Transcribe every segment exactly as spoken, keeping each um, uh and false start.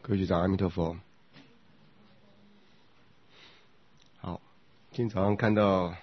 各位学长，阿弥陀佛。好，今天早上看到，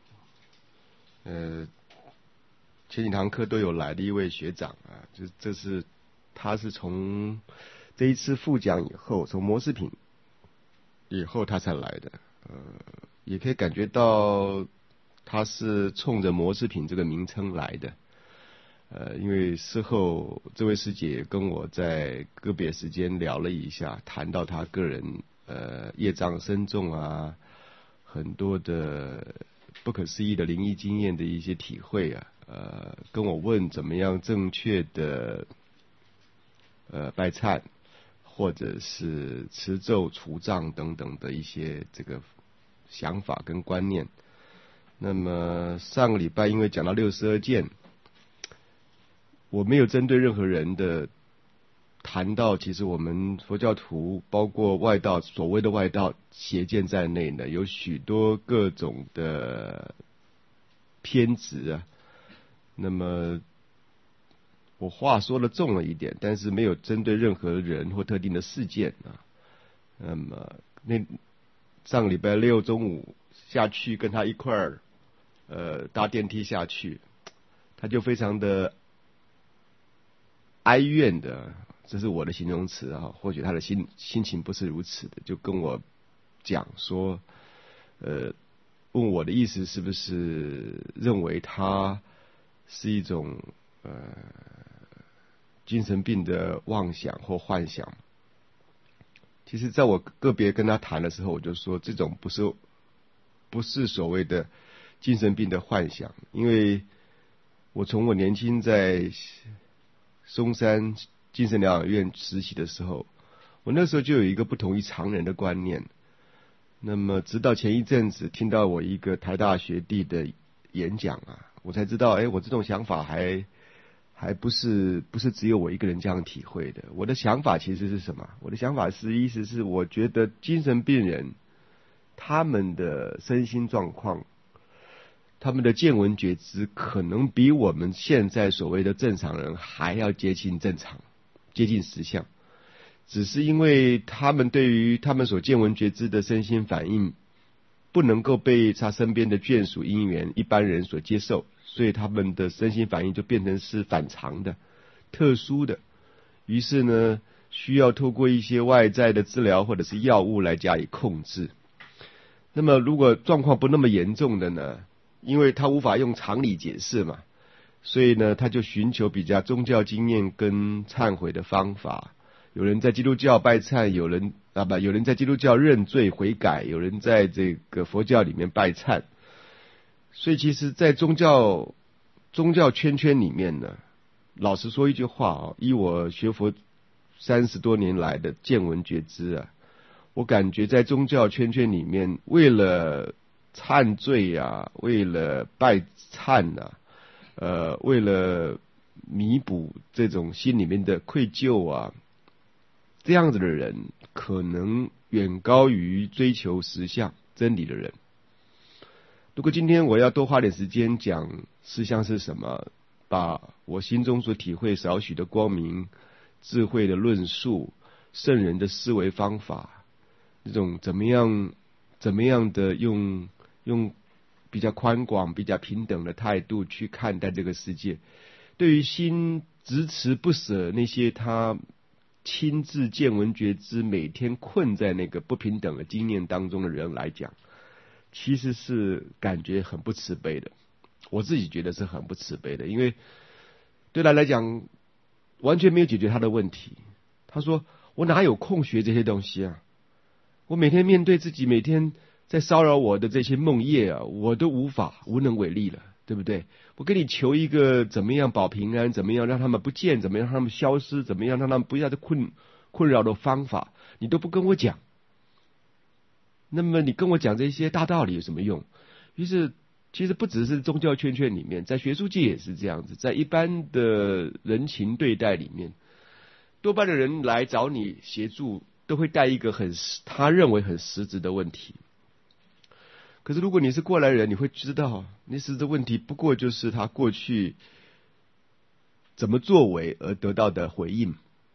呃，前几堂课都有来的一位学长啊，就这是他是从这一次复讲以后，从模式品以后他才来的，呃，也可以感觉到他是冲着模式品这个名称来的。呃，因为事后这位师姐跟我在个别时间聊了一下，谈到她个人呃业障深重啊，很多的不可思议的灵异经验的一些体会啊，呃，跟我问怎么样正确的呃拜忏，或者是持咒除障等等的一些这个想法跟观念。那么上个礼拜因为讲到六十二见。我没有针对任何人的谈到，其实我们佛教徒包括外道，所谓的外道邪见在内呢，有许多各种的偏执啊。那么我话说的重了一点，但是没有针对任何人或特定的事件啊。那么那上个礼拜六中午下去跟他一块儿呃搭电梯下去，他就非常的哀怨的，这是我的形容词啊，或许他的心心情不是如此的，就跟我讲说，呃，问我的意思是不是认为他是一种呃精神病的妄想或幻想。其实在我个别跟他谈的时候，我就说这种不是不是所谓的精神病的幻想，因为我从我年轻在松山精神疗养院实习的时候，我那时候就有一个不同于常人的观念。那么直到前一阵子听到我一个台大学弟的演讲啊，我才知道，哎，我这种想法还还不是不是只有我一个人这样体会的。我的想法其实是什么？我的想法是，意思是我觉得精神病人他们的身心状况，他们的见闻觉知可能比我们现在所谓的正常人还要接近正常，接近实相。只是因为他们对于他们所见闻觉知的身心反应不能够被他身边的眷属因缘一般人所接受，所以他们的身心反应就变成是反常的、特殊的。于是呢，需要透过一些外在的治疗或者是药物来加以控制。那么如果状况不那么严重的呢，因为他无法用常理解释嘛，所以呢，他就寻求比较宗教经验跟忏悔的方法。有人在基督教拜忏，有人啊不，有人在基督教认罪悔改，有人在这个佛教里面拜忏。所以其实在宗教宗教圈圈里面呢，老实说一句话啊，依我学佛三十多年来的见闻觉知啊，我感觉在宗教圈圈里面，为了忏罪啊，为了拜忏啊，呃，为了弥补这种心里面的愧疚啊，这样子的人可能远高于追求实相真理的人。如果今天我要多花点时间讲实相是什么，把我心中所体会少许的光明、智慧的论述、圣人的思维方法，这种怎么样怎么样的用用比较宽广、比较平等的态度去看待这个世界，对于心执持不舍那些他亲自见闻觉知每天困在那个不平等的经验当中的人来讲，其实是感觉很不慈悲的。我自己觉得是很不慈悲的，因为对他来讲完全没有解决他的问题。他说我哪有空学这些东西啊，我每天面对自己每天在骚扰我的这些梦魇啊，我都无法无能为力了，对不对？我跟你求一个怎么样保平安，怎么样让他们不见，怎么样让他们消失，怎么样让他们不要再困困扰的方法，你都不跟我讲。那么你跟我讲这些大道理有什么用？于是其实不只是宗教圈圈里面，在学术界也是这样子，在一般的人情对待里面，多半的人来找你协助都会带一个很他认为很实质的问题。可是如果你是过来人，你会知道那实质的问题不过就是他过去怎么作为而得到的回应。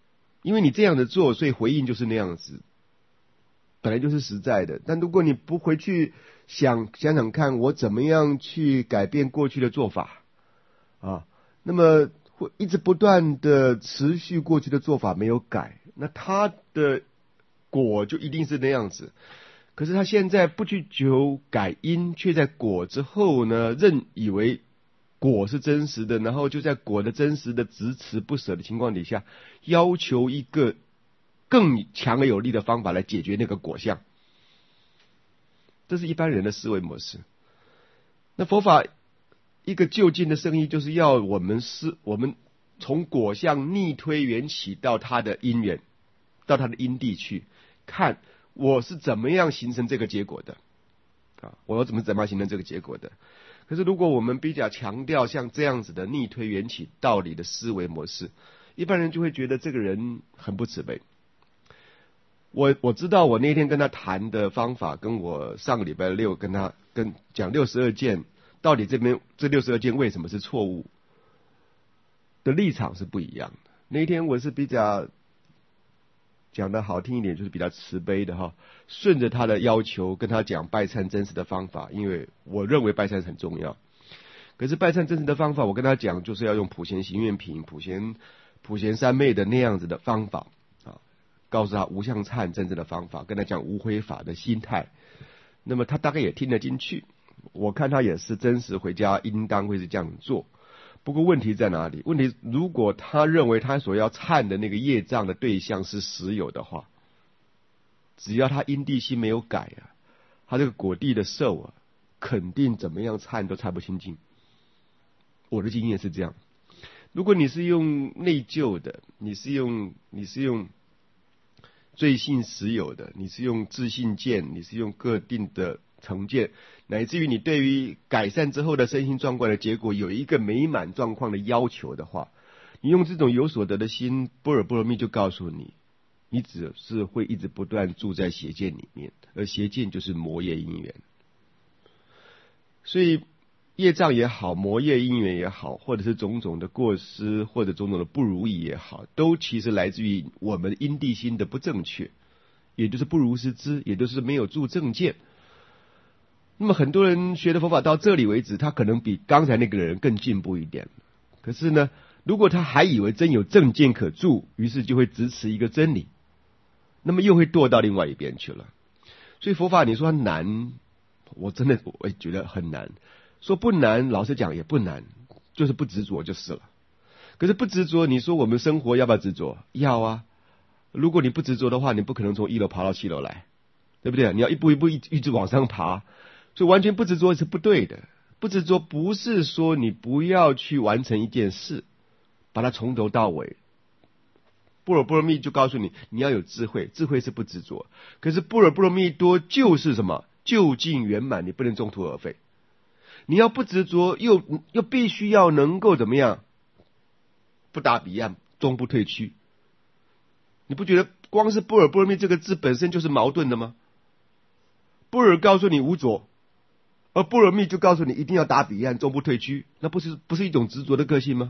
因为你这样的做，所以回应就是那样子，本来就是实在的。但如果你不回去想想想看，我怎么样去改变过去的做法啊，那么会一直不断的持续过去的做法没有改，那他的果就一定是那样子。可是他现在不去求改因，却在果之后呢，认以为果是真实的，然后就在果的真实的执持不舍的情况底下，要求一个更强而有力的方法来解决那个果相。这是一般人的思维模式。那佛法一个就近的生意，就是要我们是我们从果相逆推缘起到它的因缘，到它的因地去看我是怎么样形成这个结果的啊？我怎么怎么样形成这个结果的？可是如果我们比较强调像这样子的逆推缘起道理的思维模式，一般人就会觉得这个人很不慈悲。我我知道我那天跟他谈的方法，跟我上个礼拜六跟他跟讲六十二件，到底这边这六十二件为什么是错误的立场是不一样的。那一天我是比较讲的好听一点，就是比较慈悲的哈，顺着他的要求跟他讲拜忏真实的方法，因为我认为拜忏很重要。可是拜忏真实的方法，我跟他讲就是要用普贤行愿品、普贤普贤三昧的那样子的方法啊，告诉他无相忏真正的方法，跟他讲无悔法的心态。那么他大概也听得进去，我看他也是真实回家应当会是这样做。不过问题在哪里？问题如果他认为他所要忏的那个业障的对象是实有的话，只要他因地心没有改啊，他这个果地的受啊，肯定怎么样忏都忏不清净。我的经验是这样。如果你是用内疚的，你是用你是用罪性实有的，你是用自信见，你是用各定的成见，乃至于你对于改善之后的身心状况的结果有一个美满状况的要求的话，你用这种有所得的心，般若波罗蜜就告诉你，你只是会一直不断住在邪见里面，而邪见就是魔业因缘。所以业障也好，魔业因缘也好，或者是种种的过失，或者种种的不如意也好，都其实来自于我们因地心的不正确，也就是不如实知，也就是没有住正见。那么很多人学的佛法到这里为止，他可能比刚才那个人更进步一点。可是呢，如果他还以为真有正见可住，于是就会执持一个真理，那么又会堕到另外一边去了。所以佛法你说它难，我真的我也觉得很难。说不难，老实讲也不难，就是不执着就是了。可是不执着，你说我们生活要不要执着？要啊。如果你不执着的话，你不可能从一楼爬到七楼来，对不对？你要一步一步一一直往上爬，所以完全不执着是不对的。不执着不是说你不要去完成一件事，把它从头到尾。般若波罗蜜就告诉你，你要有智慧，智慧是不执着。可是般若波罗蜜多就是什么？究竟圆满，你不能中途而废。你要不执着，又又必须要能够怎么样？不达彼岸，终不退屈。你不觉得光是般若波罗蜜这个字本身就是矛盾的吗？般若告诉你无着，而般若蜜就告诉你一定要达彼岸，终不退屈，那不是不是一种执着的个性吗？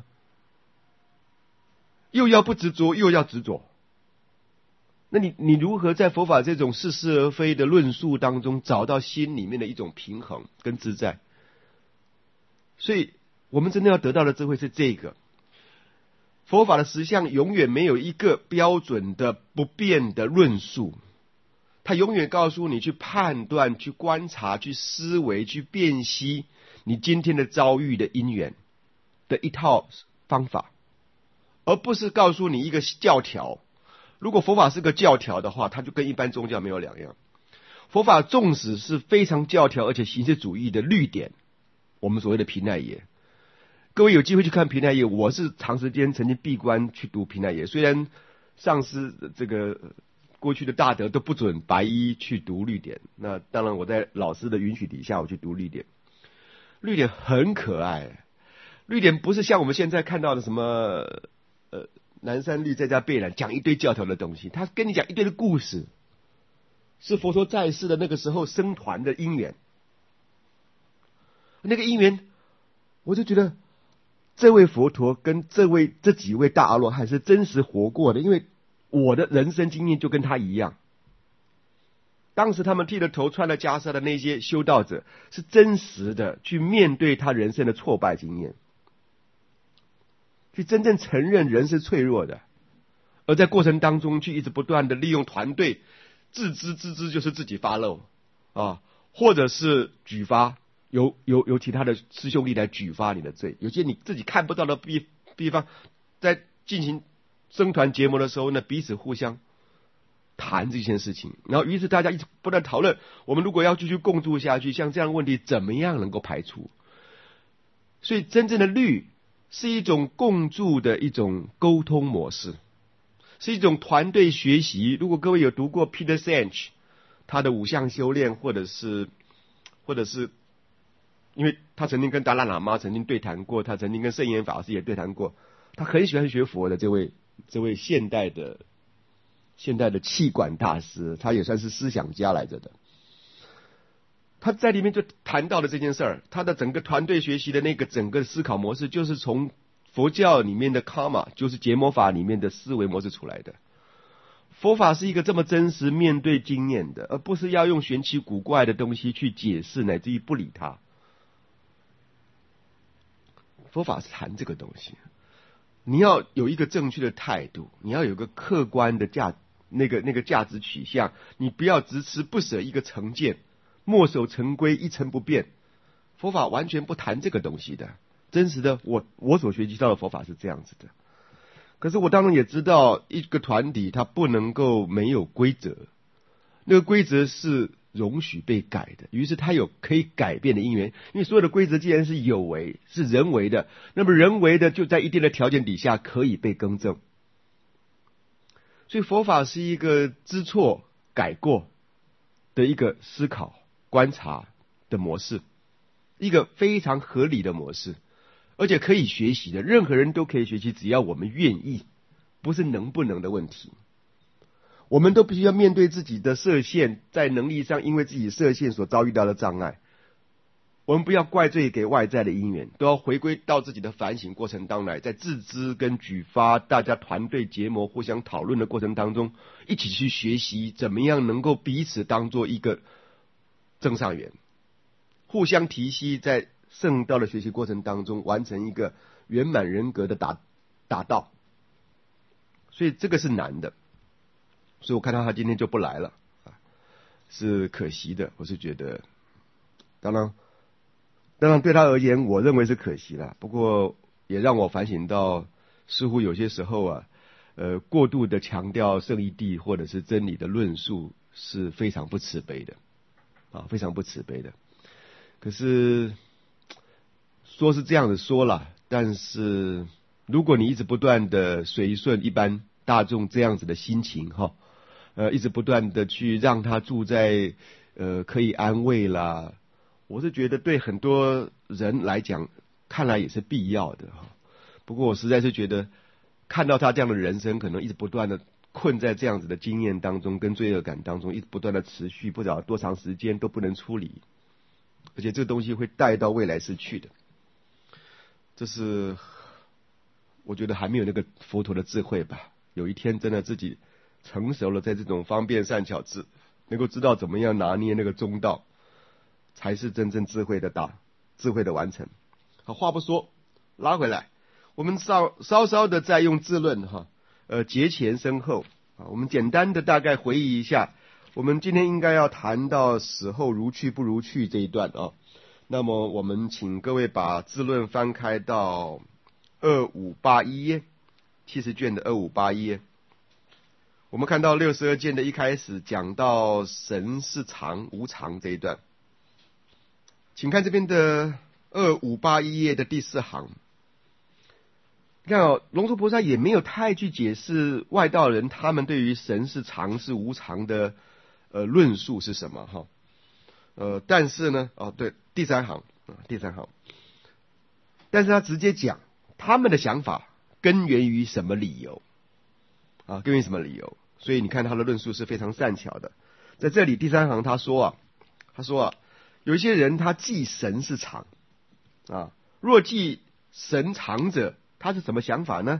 又要不执着，又要执着，那你你如何在佛法这种似是而非的论述当中找到心里面的一种平衡跟自在？所以我们真的要得到的智慧是这个。佛法的实相永远没有一个标准的不变的论述，它永远告诉你去判断、去观察、去思维、去辨析你今天的遭遇的因缘的一套方法，而不是告诉你一个教条。如果佛法是个教条的话，它就跟一般宗教没有两样。佛法纵使是非常教条而且形式主义的律典，我们所谓的毗奈耶，各位有机会去看毗奈耶，我是长时间曾经闭关去读毗奈耶。虽然上师这个过去的大德都不准白衣去读律典，那当然我在老师的允许底下我去读律典。律典很可爱，律典不是像我们现在看到的什么呃南山律在家备览讲一堆教条的东西，他跟你讲一堆的故事，是佛陀在世的那个时候僧团的因缘。那个因缘，我就觉得这位佛陀跟这位这几位大阿罗汉是真实活过的，因为我的人生经验就跟他一样。当时他们剃了头穿了袈裟的那些修道者，是真实的去面对他人生的挫败经验，去真正承认人是脆弱的，而在过程当中去一直不断的利用团队，自知自知就是自己发漏啊，或者是举发，由由由其他的师兄弟来举发你的罪，有些你自己看不到的地地方，在进行僧团结盟的时候呢，彼此互相谈这件事情，然后于是大家一直不断讨论，我们如果要继续共住下去，像这样的问题怎么样能够排除？所以真正的律是一种共住的一种沟通模式，是一种团队学习。如果各位有读过 Peter Senge 他的五项修炼，或者是或者是因为他曾经跟达赖喇嘛曾经对谈过，他曾经跟圣严法师也对谈过，他很喜欢学佛的这位这位现代的现代的气管大师，他也算是思想家来着的。他在里面就谈到了这件事儿，他的整个团队学习的那个整个思考模式，就是从佛教里面的 karma， 就是结魔法里面的思维模式出来的。佛法是一个这么真实面对经验的，而不是要用玄奇古怪的东西去解释，乃至于不理它。佛法是谈这个东西，你要有一个正确的态度，你要有个客观的价那个那个价值取向，你不要执持不舍一个成见，墨守成规，一成不变。佛法完全不谈这个东西的。真实的，我我所学习到的佛法是这样子的。可是我当然也知道，一个团体它不能够没有规则，那个规则是容许被改的，于是它有可以改变的因缘。因为所有的规则既然是有为，是人为的，那么人为的就在一定的条件底下可以被更正。所以佛法是一个知错改过的一个思考观察的模式，一个非常合理的模式，而且可以学习的，任何人都可以学习，只要我们愿意，不是能不能的问题。我们都必须要面对自己的设限，在能力上因为自己设限所遭遇到的障碍，我们不要怪罪给外在的因缘，都要回归到自己的反省过程当中来，在自知跟举发大家团队结盟互相讨论的过程当中，一起去学习怎么样能够彼此当做一个正上缘，互相提携，在圣道的学习过程当中完成一个圆满人格的打打道。所以这个是难的，所以我看到他今天就不来了，是可惜的。我是觉得当然当然对他而言我认为是可惜了，不过也让我反省到，似乎有些时候啊呃，过度的强调圣义谛或者是真理的论述是非常不慈悲的啊，非常不慈悲的。可是说是这样子说了，但是如果你一直不断的随顺一般大众这样子的心情哈，呃，一直不断的去让他住在呃可以安慰啦，我是觉得对很多人来讲看来也是必要的哈。不过我实在是觉得看到他这样的人生，可能一直不断的困在这样子的经验当中跟罪恶感当中，一直不断的持续，不知道多长时间都不能处理，而且这个东西会带到未来世去的。这是我觉得还没有那个佛陀的智慧吧，有一天真的自己成熟了，在这种方便善巧智，能够知道怎么样拿捏那个中道，才是真正智慧的大智慧的完成。好，话不说，拉回来，我们稍稍稍的再用智论哈，呃，节前身后啊，我们简单的大概回忆一下，我们今天应该要谈到死后如去不如去这一段啊。那么我们请各位把智论翻开到二五八一页，七十卷的二五八一页。我们看到六十二卷的一开始讲到神是常无常这一段，请看这边的二五八一页的第四行。你看哦，龙树菩萨也没有太去解释外道人他们对于神是常是无常的呃论述是什么哈。呃，但是呢，哦对，第三行啊，第三行，但是他直接讲他们的想法根源于什么理由啊？根源于什么理由？所以你看他的论述是非常善巧的。在这里第三行他说啊，他说啊，有一些人他记神是常啊，若记神常者，他是什么想法呢？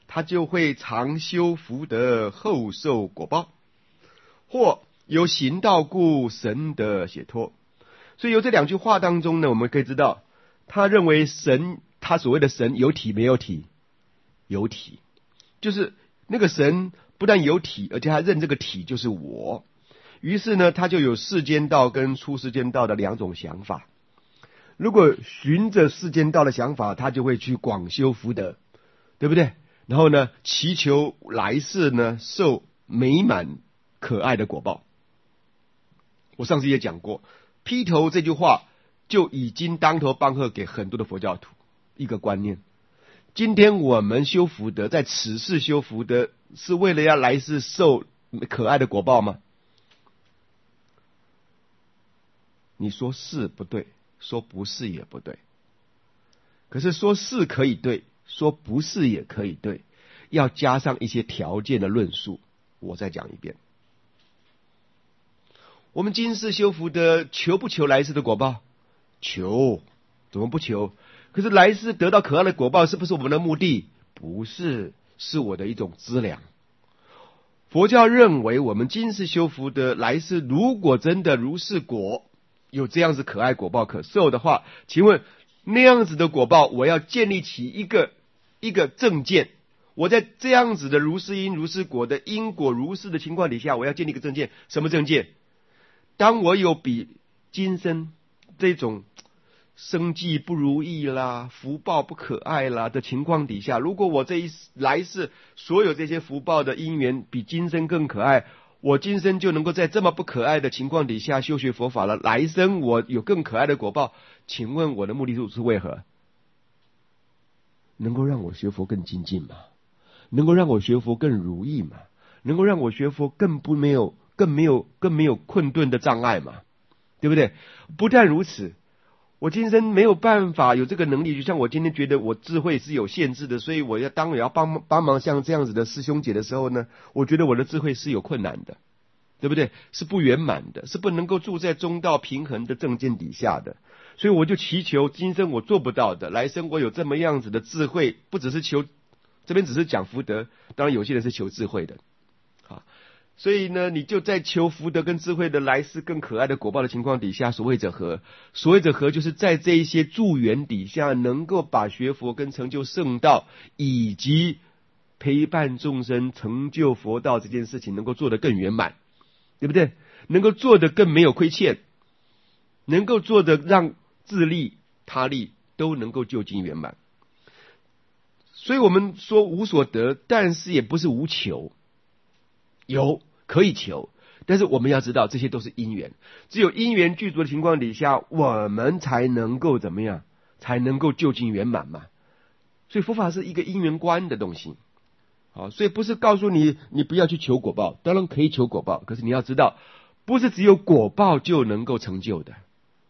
他就会常修福德，后受果报，或有行道故，神得解脱。所以由这两句话当中呢，我们可以知道，他认为神，他所谓的神有体没有体？有体，就是那个神不但有体，而且他认这个体就是我。于是呢，他就有世间道跟出世间道的两种想法。如果循着世间道的想法，他就会去广修福德，对不对？然后呢，祈求来世呢受美满可爱的果报。我上次也讲过，劈头这句话就已经当头棒喝给很多的佛教徒一个观念。今天我们修福德，在此世修福德，是为了要来世受可爱的果报吗？你说是不对，说不是也不对。可是说是可以对，说不是也可以对，要加上一些条件的论述。我再讲一遍，我们今世修福德，求不求来世的果报？求，怎么不求？可是来世得到可爱的果报，是不是我们的目的？不是，是我的一种资粮。佛教认为，我们今世修福德，来世如果真的如是果，有这样子可爱果报可受的话，请问那样子的果报，我要建立起一个一个正见。我在这样子的如是因如是果的因果如是的情况底下，我要建立一个正见。什么正见？当我有比今生这种生计不如意啦、福报不可爱啦的情况底下，如果我这一来世所有这些福报的因缘比今生更可爱，我今生就能够在这么不可爱的情况底下修学佛法了，来生我有更可爱的果报。请问我的目的是为何？能够让我学佛更精进吗？能够让我学佛更如意吗？能够让我学佛更不没有更没有更没有困顿的障碍吗？对不对？不但如此，我今生没有办法有这个能力，就像我今天觉得我智慧是有限制的，所以我要当我要帮帮忙像这样子的师兄姐的时候呢，我觉得我的智慧是有困难的，对不对？是不圆满的，是不能够住在中道平衡的正见底下的。所以我就祈求今生我做不到的，来生我有这么样子的智慧，不只是求，这边只是讲福德，当然有些人是求智慧的，好，所以呢，你就在求福德跟智慧的来世更可爱的果报的情况底下，所谓者何？所谓者何？就是在这一些助缘底下，能够把学佛跟成就圣道，以及陪伴众生成就佛道这件事情，能够做得更圆满，对不对？能够做得更没有亏欠，能够做得让自利他利都能够就近圆满。所以我们说无所得，但是也不是无求，有可以求，但是我们要知道这些都是因缘，只有因缘具足的情况底下，我们才能够怎么样，才能够就近圆满嘛。所以佛法是一个因缘观的东西，好，所以不是告诉你你不要去求果报，当然可以求果报，可是你要知道，不是只有果报就能够成就的，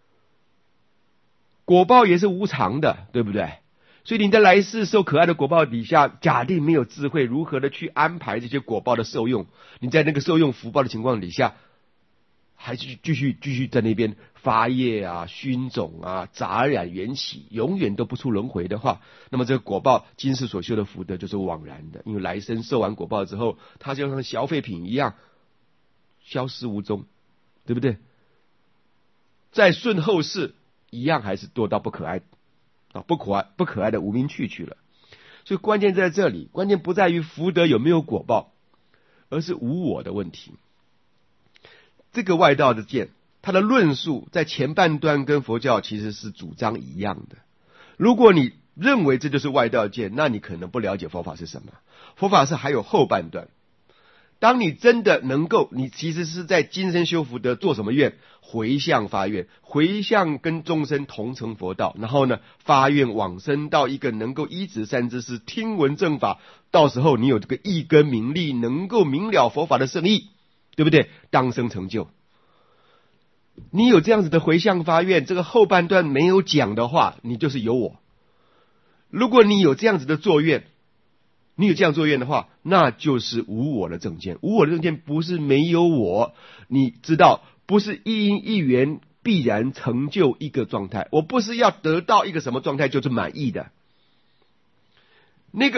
果报也是无常的，对不对？所以你在来世受可爱的果报底下，假定没有智慧如何的去安排这些果报的受用，你在那个受用福报的情况底下，还是继续继续在那边发业啊、熏种啊、杂染缘起，永远都不出轮回的话，那么这个果报今世所修的福德就是枉然的，因为来生受完果报之后，它就像消费品一样消失无踪，对不对？再顺后世一样还是堕到不可爱啊，不可爱不可爱的无明趣去了。所以关键在这里，关键不在于福德有没有果报，而是无我的问题。这个外道的见，他的论述在前半段跟佛教其实是主张一样的。如果你认为这就是外道见，那你可能不了解佛法是什么。佛法是还有后半段。当你真的能够，你其实是在今生修福德，做什么愿？回向发愿，回向跟众生同成佛道，然后呢，发愿往生到一个能够依止善知识，听闻正法，到时候你有这个意根明利，能够明了佛法的圣意，对不对？当生成就。你有这样子的回向发愿，这个后半段没有讲的话，你就是有我。如果你有这样子的作愿，你有这样作愿的话，那就是无我的正见。无我的正见不是没有我，你知道，不是一因一缘必然成就一个状态。我不是要得到一个什么状态就是满意的。那个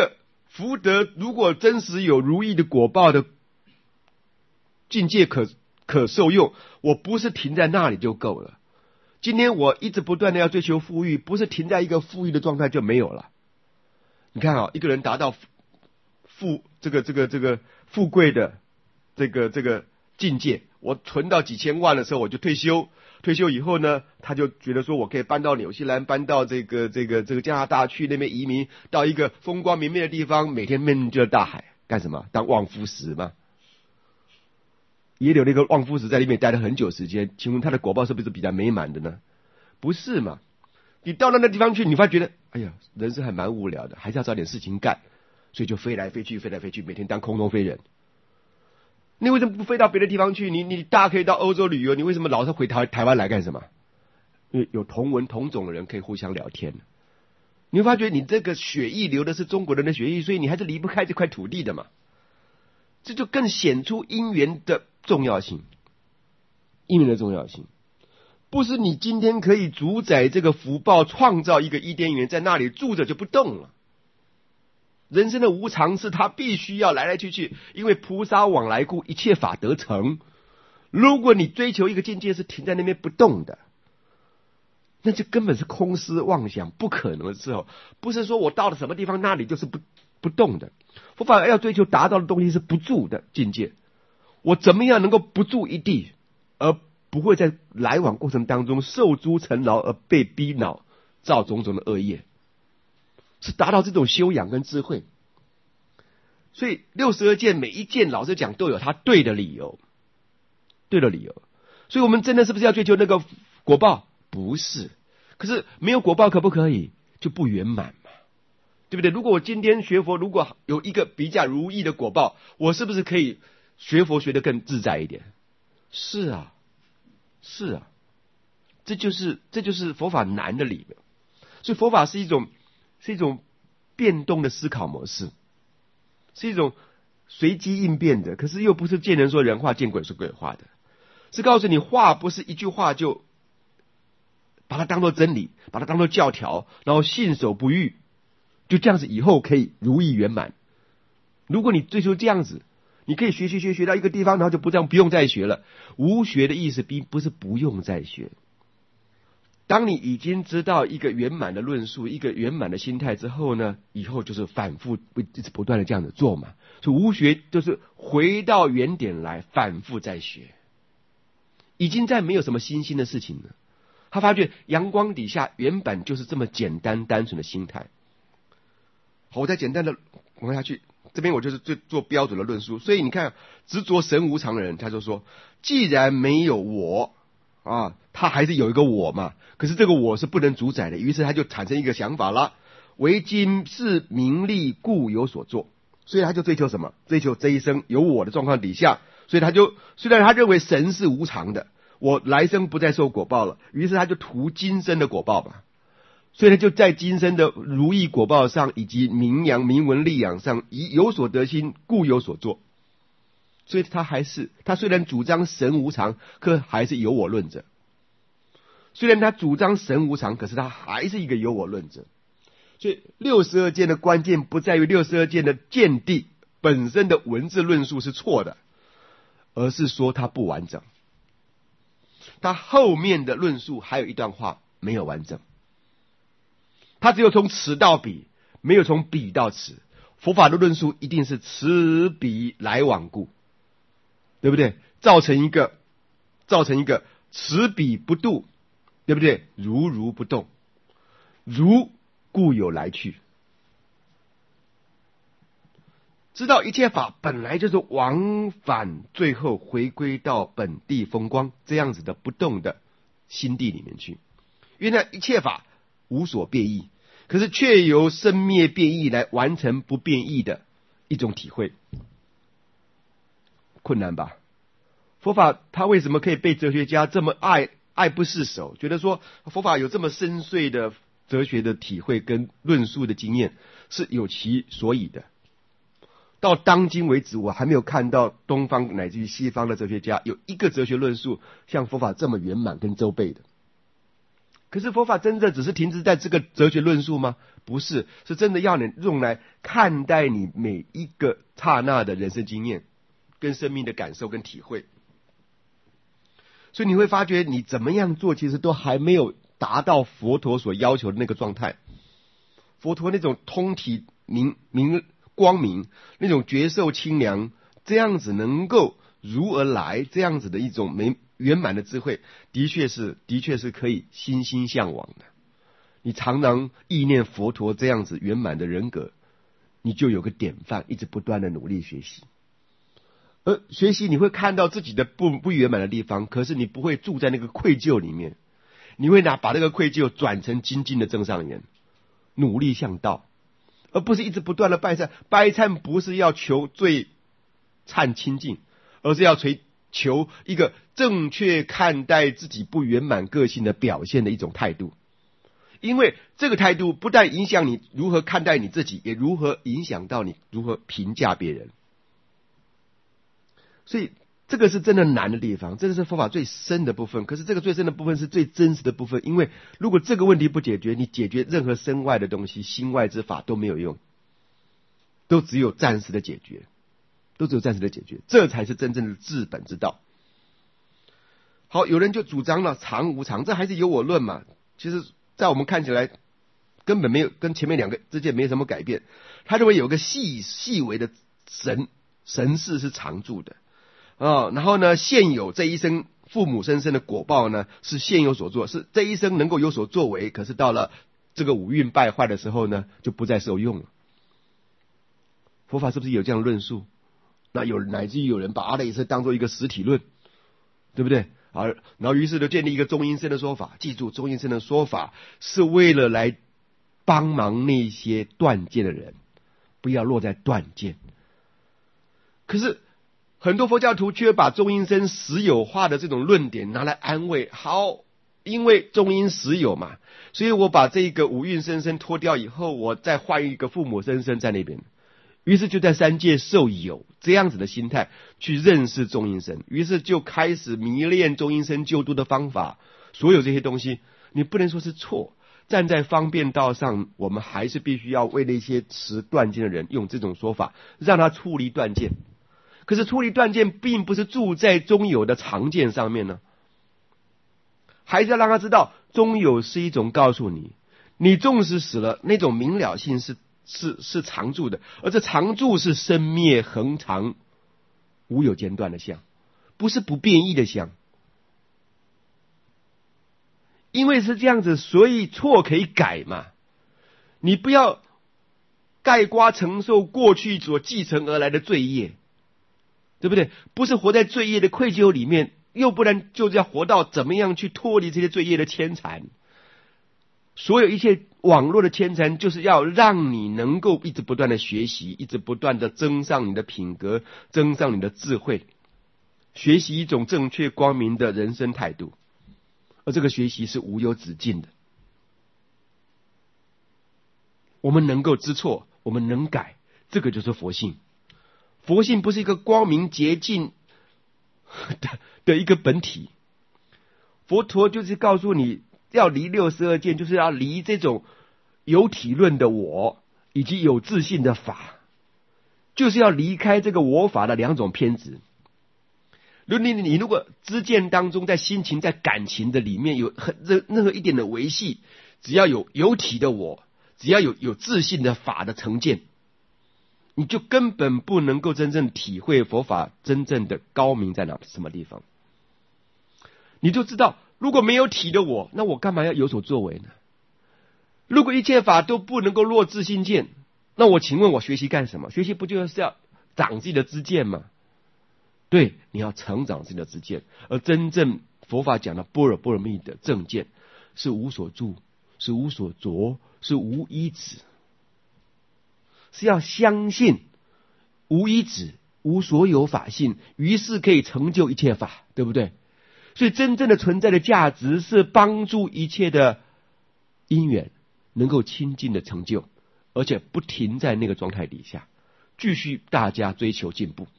福德如果真实有如意的果报的境界可可受用，我不是停在那里就够了。今天我一直不断的要追求富裕，不是停在一个富裕的状态就没有了。你看啊，一个人达到富这个这个这个富贵的这个这个境界，我存到几千万的时候我就退休。退休以后呢，他就觉得说我可以搬到纽西兰，搬到这个这个这个加拿大去那边移民，到一个风光明媚的地方，每天面对着大海，干什么？当望夫石嘛。也有那个望夫石在里面待了很久时间，请问他的果报是不是比较美满的呢？不是嘛？你到那个地方去，你发觉得，哎呀，人生还蛮无聊的，还是要找点事情干，所以就飞来飞去，飞来飞去，每天当空中飞人。你为什么不飞到别的地方去？你你大家可以到欧洲旅游，你为什么老是回台台湾来干什么？因为有同文同种的人可以互相聊天。你会发觉你这个血液流的是中国人的血液，所以你还是离不开这块土地的嘛。这就更显出因缘的重要性，因缘的重要性，不是你今天可以主宰这个福报，创造一个伊甸园，在那里住着就不动了。人生的无常是他必须要来来去去，因为菩萨往来故，一切法得成。如果你追求一个境界是停在那边不动的，那就根本是空思妄想，不可能的时候。不是说我到了什么地方，那里就是不不动的。佛法要追求达到的东西是不住的境界。我怎么样能够不住一地，而不会在来往过程当中受诸尘劳而被逼恼，造种种的恶业，是达到这种修养跟智慧。所以六十二件每一件老实讲都有它对的理由，对的理由。所以我们真的是不是要追求那个果报？不是。可是没有果报可不可以？就不圆满嘛，对不对？如果我今天学佛，如果有一个比较如意的果报，我是不是可以学佛学得更自在一点？是啊，是啊，这就是这就是佛法难的理由。所以佛法是一种是一种变动的思考模式，是一种随机应变的，可是又不是见人说人话，见鬼说鬼话的，是告诉你话不是一句话就把它当作真理，把它当作教条，然后信守不渝，就这样子以后可以如意圆满。如果你追求这样子，你可以学学学学到一个地方，然后就不这样不用再学了。无学的意思并不是不用再学。当你已经知道一个圆满的论述，一个圆满的心态之后呢，以后就是反复一直不断的这样子做嘛。所以无学就是回到原点来，反复再学，已经再没有什么新兴的事情了。他发觉阳光底下原本就是这么简单单纯的心态。好，我再简单的往下去，这边我就是最做标准的论述。所以你看，执着神无常的人，他就说，既然没有我啊，他还是有一个我嘛，可是这个我是不能主宰的，于是他就产生一个想法了，为今是名利故有所作。所以他就追求什么？追求这一生有我的状况底下，所以他就虽然他认为神是无常的，我来生不再受果报了，于是他就图今生的果报嘛。所以他就在今生的如意果报上，以及名扬名闻利养上，以有所得心，故有所作。所以他还是他虽然主张神无常，可还是有我论者。虽然他主张神无常，可是他还是一个有我论者。所以六十二件的关键不在于六十二件的见地本身的文字论述是错的，而是说它不完整。他后面的论述还有一段话没有完整，他只有从此到彼，没有从彼到此。佛法的论述一定是此彼来往故，对不对？造成一个造成一个此彼不度，对不对？如如不动，如故有来去。知道一切法本来就是往返，最后回归到本地风光这样子的不动的心地里面去。因为那一切法无所变异，可是却由生灭变异来完成不变异的一种体会。困难吧？佛法它为什么可以被哲学家这么爱爱不释手？觉得说佛法有这么深邃的哲学的体会跟论述的经验，是有其所以的。到当今为止，我还没有看到东方乃至于西方的哲学家有一个哲学论述像佛法这么圆满跟周备的。 可是佛法真的只是停止在这个哲学论述吗？不是，是真的要你用来看待你每一个刹那的人生经验跟生命的感受跟体会。所以你会发觉你怎么样做其实都还没有达到佛陀所要求的那个状态。佛陀那种通体明明光明，那种觉受清凉，这样子能够如而来，这样子的一种没圆满的智慧，的确是的确是可以心心向往的。你常常意念佛陀这样子圆满的人格，你就有个典范，一直不断的努力学习。而学习你会看到自己的不不圆满的地方，可是你不会住在那个愧疚里面，你会拿把那个愧疚转成精进的正上缘，努力向道，而不是一直不断的拜忏。拜忏不是要求最忏清净，而是要追求一个正确看待自己不圆满个性的表现的一种态度。因为这个态度不但影响你如何看待你自己，也如何影响到你如何评价别人。所以这个是真的难的地方，这个是佛法最深的部分。可是这个最深的部分是最真实的部分，因为如果这个问题不解决，你解决任何身外的东西，心外之法都没有用，都只有暂时的解决，都只有暂时的解决，这才是真正的治本之道。好，有人就主张了常无常，这还是有我论嘛。其实在我们看起来根本没有跟前面两个之间没什么改变。他认为有个细细微的神神事是常住的啊，然后呢，现有这一生父母生生的果报呢，是现有所做，是这一生能够有所作为，可是到了这个五蕴败坏的时候呢，就不再受用了。佛法是不是有这样的论述？那有乃至于有人把阿赖耶识当做一个实体论，对不对？啊，然后于是就建立一个中阴身的说法。记住，中阴身的说法是为了来帮忙那些断见的人，不要落在断见。可是很多佛教徒却把中阴身实有化的这种论点拿来安慰，好，因为中阴实有嘛，所以我把这个五蕴生生脱掉以后，我再换一个父母生生在那边。于是就在三界受有这样子的心态去认识中阴身，于是就开始迷恋中阴身救度的方法。所有这些东西你不能说是错，站在方便道上，我们还是必须要为那些持断见的人用这种说法，让他处离断见。可是处离断见并不是住在中有的常见上面呢，还是要让他知道中有是一种告诉你，你纵使死了，那种明了性是是是常住的，而这常住是生灭恒常无有间断的相，不是不变异的相。因为是这样子，所以错可以改嘛，你不要概括承受过去所继承而来的罪业，对不对？不是活在罪业的愧疚里面，又不然就是要活到怎么样去脱离这些罪业的牵缠。所有一切网络的牵缠，就是要让你能够一直不断的学习，一直不断的增上你的品格，增上你的智慧，学习一种正确光明的人生态度。而这个学习是无有止境的。我们能够知错，我们能改，这个就是佛性。佛性不是一个光明洁净的的一个本体，佛陀就是告诉你要离六十二见，就是要离这种有体论的我以及有自信的法，就是要离开这个我法的两种偏执。如你你如果知见当中，在心情在感情的里面有很任任何一点的维系，只要有有体的我，只要有有自信的法的成见，你就根本不能够真正体会佛法真正的高明在哪什么地方。你就知道，如果没有体的我，那我干嘛要有所作为呢？如果一切法都不能够落自信见，那我请问我学习干什么？学习不就是要长自己的知见吗？对，你要成长自己的知见。而真正佛法讲的般若波罗蜜的正见，是无所住，是无所着，是无依止，是要相信无依止，无所有法性，于是可以成就一切法，对不对？所以真正的存在的价值是帮助一切的因缘能够清净的成就，而且不停在那个状态底下，继续大家追求进步。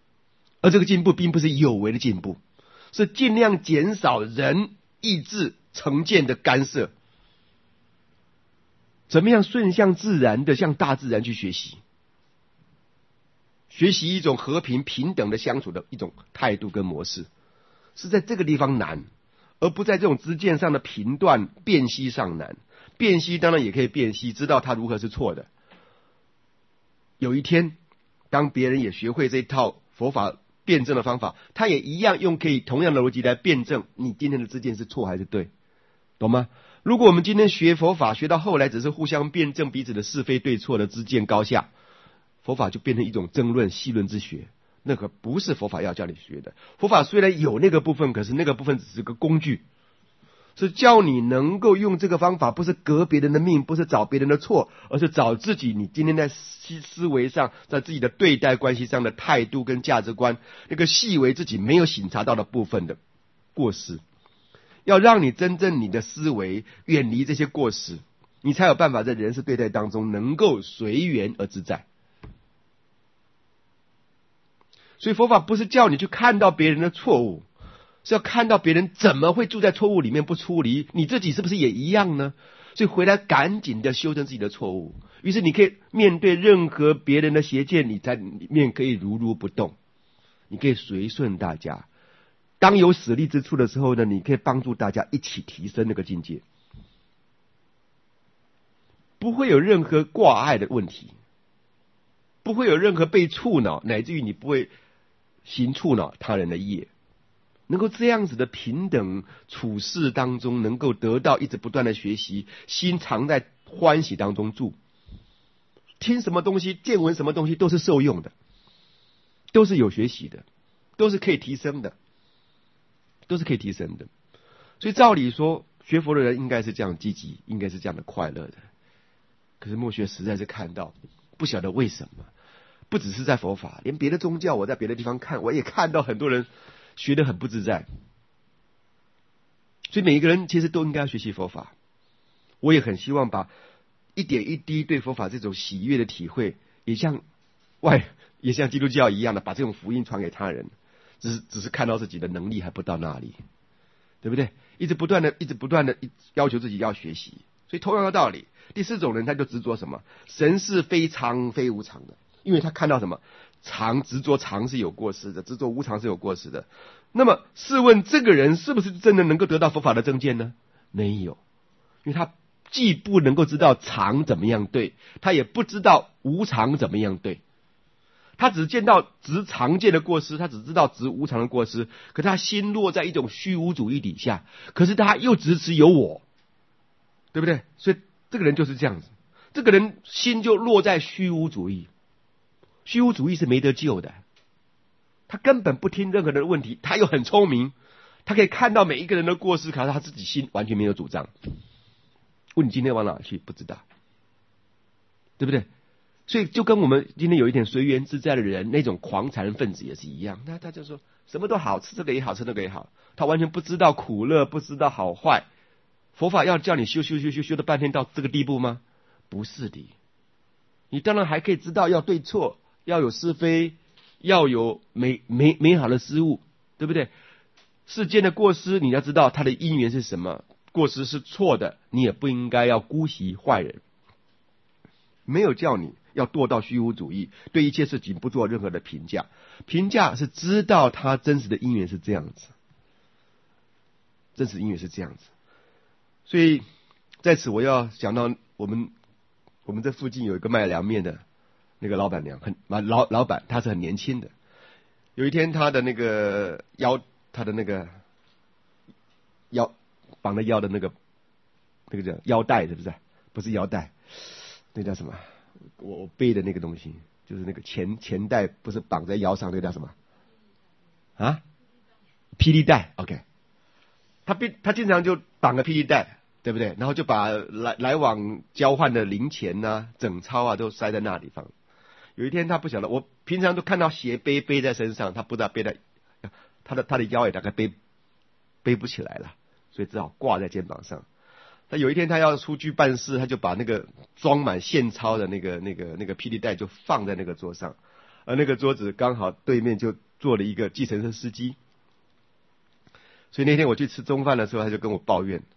而这个进步并不是有为的进步，是尽量减少人意志成见的干涉。怎么样顺向自然的向大自然去学习？学习一种和平平等的相处的一种态度跟模式，是在这个地方难，而不在这种知见上的评断辨析上难。辨析当然也可以辨析，知道它如何是错的。有一天，当别人也学会这套佛法辩证的方法，他也一样用可以同样的逻辑来辩证你今天的知见是错还是对，懂吗？如果我们今天学佛法学到后来只是互相辩证彼此的是非对错的知见高下，佛法就变成一种争论细论之学，那个不是佛法要叫你学的。佛法虽然有那个部分，可是那个部分只是个工具，是叫你能够用这个方法，不是革别人的命，不是找别人的错，而是找自己你今天在思维上，在自己的对待关系上的态度跟价值观，那个细微自己没有省察到的部分的过失，要让你真正你的思维远离这些过失，你才有办法在人事对待当中能够随缘而自在。所以佛法不是叫你去看到别人的错误，是要看到别人怎么会住在错误里面不出离，你自己是不是也一样呢？所以回来赶紧的修正自己的错误，于是你可以面对任何别人的邪见，你在里面可以如如不动，你可以随顺大家。当有实力之处的时候呢，你可以帮助大家一起提升那个境界，不会有任何挂碍的问题，不会有任何被触恼，乃至于你不会行触恼他人的业。能够这样子的平等处事当中，能够得到一直不断的学习，心常在欢喜当中住，听什么东西见闻什么东西都是受用的，都是有学习的，都是可以提升的，都是可以提升的。所以照理说学佛的人应该是这样积极，应该是这样的快乐的。可是默学实在是看到不晓得为什么，不只是在佛法，连别的宗教我在别的地方看，我也看到很多人学得很不自在。所以每一个人其实都应该要学习佛法，我也很希望把一点一滴对佛法这种喜悦的体会，也像外也像基督教一样的把这种福音传给他人，只是只是看到自己的能力还不到那里，对不对？一直不断的一直不断的要求自己要学习。所以同样的道理，第四种人他就执着什么？神是非常非无常的，因为他看到什么？常执着常是有过失的，执着无常是有过失的。那么试问这个人是不是真的能够得到佛法的正见呢？没有，因为他既不能够知道常怎么样对，他也不知道无常怎么样对。他只见到执常见的过失，他只知道执无常的过失，可他心落在一种虚无主义底下，可是他又执持有我，对不对？所以这个人就是这样子，这个人心就落在虚无主义。虚无主义是没得救的，他根本不听任何人的问题，他又很聪明，他可以看到每一个人的过失，可是他自己心完全没有主张。问你今天往哪去？不知道，对不对？所以就跟我们今天有一点随缘自在的人，那种狂禅分子也是一样。那他就说什么都好，吃这个也好，吃那个也好，他完全不知道苦乐，不知道好坏。佛法要叫你修修修修修的半天到这个地步吗？不是的，你当然还可以知道要对错，要有是非，要有美美美好的事物，对不对？世间的过失你要知道它的因缘是什么，过失是错的，你也不应该要姑息坏人。没有叫你要堕到虚无主义，对一切事情不做任何的评价，评价是知道它真实的因缘是这样子，真实因缘是这样子。所以在此我要讲到我们我们这附近有一个卖凉面的那个老板娘，很老老板，他是很年轻的。有一天他的那个腰，他的那个腰绑着腰的那个那个叫腰带，是不是？不是腰带，那叫什么？我我背的那个东西，就是那个钱钱带，不是绑在腰上，那个叫什么？啊？霹雳带 ，OK。他必他经常就绑个霹雳带，对不对？然后就把来来往交换的零钱啊、整钞啊都塞在那里放。有一天他不晓得，我平常都看到斜背背在身上，他不知道背在他的他的腰也大概背背不起来了，所以只好挂在肩膀上。他有一天他要出去办事，他就把那个装满现钞的那个那个那个霹雳带就放在那个桌上，而那个桌子刚好对面就坐了一个计程车司机。所以那天我去吃中饭的时候，他就跟我抱怨，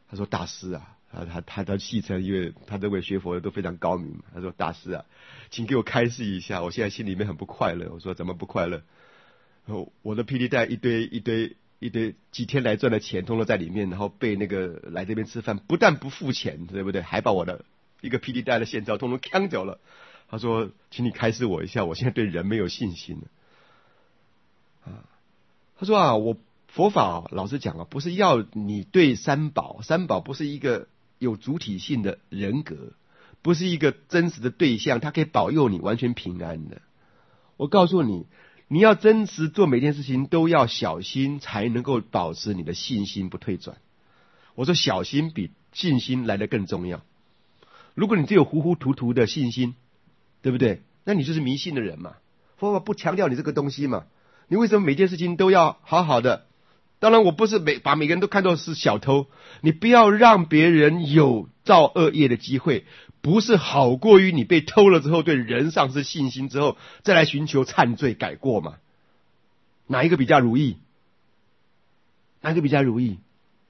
他说大师啊，他他他的戏称，因为他认为学佛的都非常高明嘛。他说大师啊，请给我开示一下，我现在心里面很不快乐。我说怎么不快乐？我的霹雳袋一堆一堆一堆几天来赚的钱通通在里面，然后被那个来这边吃饭不但不付钱，对不对？还把我的一个霹雳袋的现钞通通抢走了。他说请你开示我一下，我现在对人没有信心了啊。他说啊，我佛法老实讲啊，不是要你对三宝，三宝不是一个有主体性的人格，不是一个真实的对象，它可以保佑你完全平安的。我告诉你，你要真实做每件事情都要小心，才能够保持你的信心不退转。我说小心比信心来得更重要。如果你只有糊糊涂涂的信心，对不对？那你就是迷信的人嘛。佛法不强调你这个东西嘛。你为什么每件事情都要好好的？当然我不是每把每个人都看作是小偷，你不要让别人有造恶业的机会，不是好过于你被偷了之后对人丧失信心之后再来寻求忏罪改过嘛？哪一个比较如意？哪一个比较如意？